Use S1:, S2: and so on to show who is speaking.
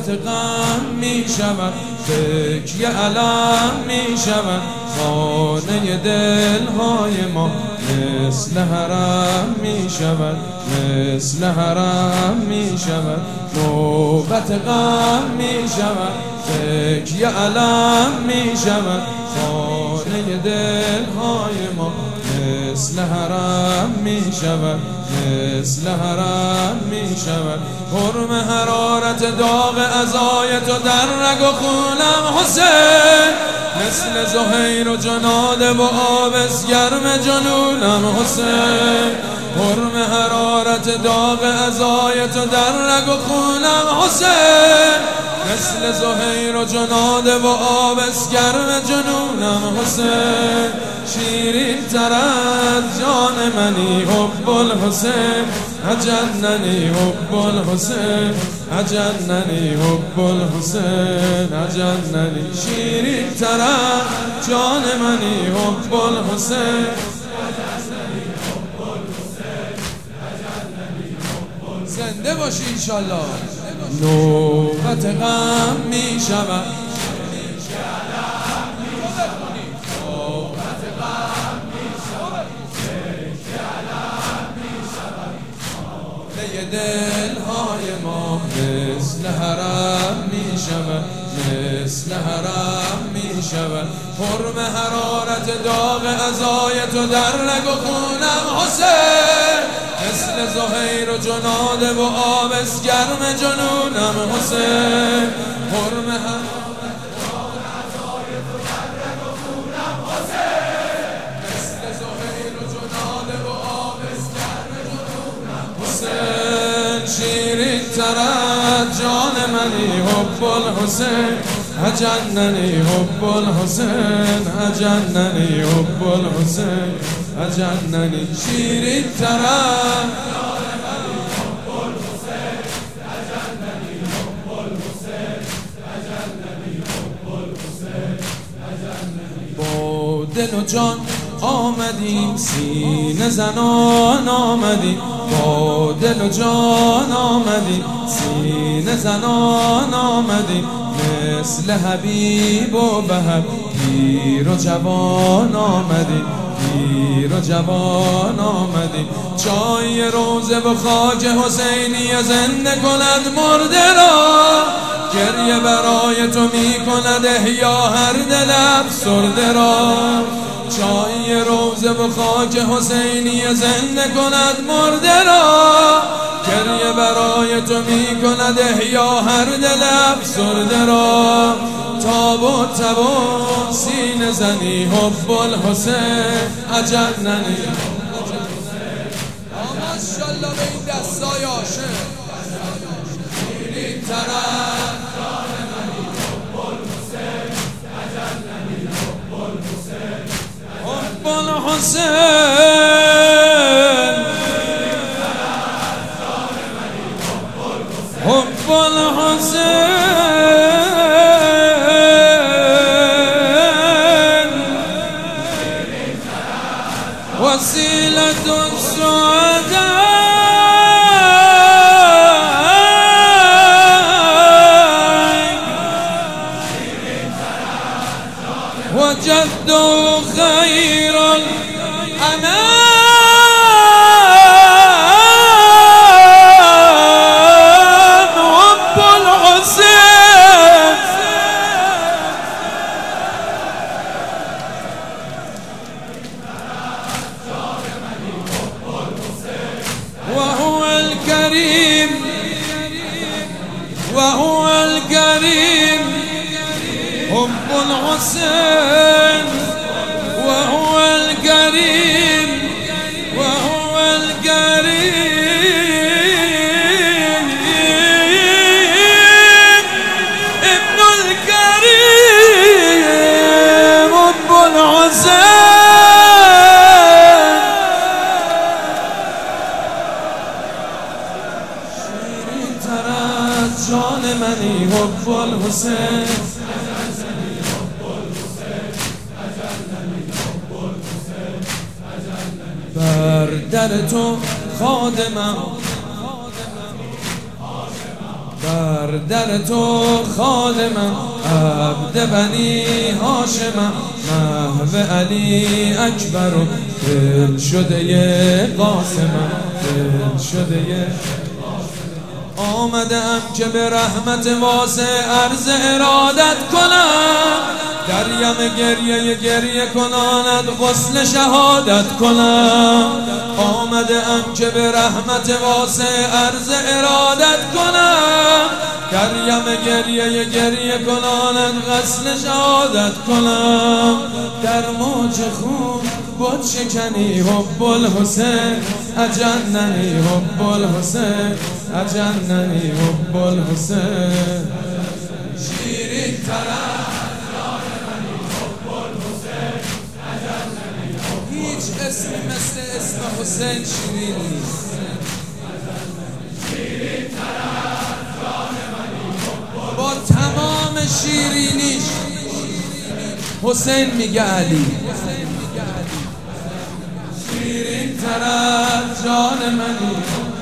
S1: نوبت غم می شود، تکیه علم می شود. خانه دلهای ما مثل حرم می شود، مثل حرم می شود. نوبت غم می شود، تکیه علم می شود. خانه دلهای ما مثل حرم می شود، مثل حرم می شود. حرم حرارت داغ عزای تو در رگ و خونم حسین، مثل زهیر و جناده و آبس گرم جنونم حسین. حرم حرارت داغ عزای تو در رگ و خونم حسین، مثل زهیر و جناده و آبس گرم جنونم حسین. شیرین تر از جان منی حب الحسین، اجننی حب الحسین، اجننی حب الحسین، اجننی. شیرین تر از جان منی حب الحسین، زنده باشی انشالله. نوبت غم می شود، دلهای ما مثل حرم می شود، مثل حرم می شود. حرم حرارت داغ عزای تو در رگ و خونم حسین، مثل زهیر و جناده و آبس گرم جنونم حسین. حرم حرارت داغ عزای تو در رگ و خونم حسین، مثل زهیر و جناده و آبس گرم جنونم حسین. شیرین تر از جان منی حب الحسین، اجننی حب الحسین، اجننی حب الحسین، اجننی. شیرین تر از جان منی حب الحسین، اجننی حب الحسین، اجننی حب الحسین، اجننی. با دل و جان آمدیم سینه زنان آمدیم، با دل و جان آمدیم سینه زنان آمدیم. مثل حبیب و بهر پیر و جوان آمدیم، پیر و جوان آمدیم. چای روزه و خاک حسینی زنده کند مرده را، گریه برای تو می کند احیا هر دل افسرده را. چای روزه و خاک حسینی زنده کند مرده را، گریه برای تو می کند احیا هر دل افسرده را. تاب و تب و سینه زنی حب الحسین، اجننی. ماشاءالله به این دستای عاشق. شیرین تر از جان منی حب الحسین، اجننی حب الحسین، حب الحسین. حب الحسین وسیلة السعداء وجد خير الأنام. وهو الكريم، وهو الكريم حب الحسين، وهو الكريم، وهو الكريم ابن الكريم حب الحسين. جان منی حب الحسین، بر در تو خادمم، بر در تو خادمم، عبد بنی هاشمم، محو علی اکبر و دل شده قاسمم، دل شده. آمدم که به رحمت واسع عرض ارادت کنم، دریم گریه کناند غسل شهادت کنم. آمدم که به رحمت واسع عرض ارادت کنم، دریم گریه کناند غسل شهادت کنم. در موج خون بود شکنی حب الحسین، اجننی حب الحسین، اجننی حب الحسین. شیرین ترم هیچ اسمی مثل اسم حسین شیرین نیست. با تمام شیرینیش حسین میگه علی. شیرین تر از جان منی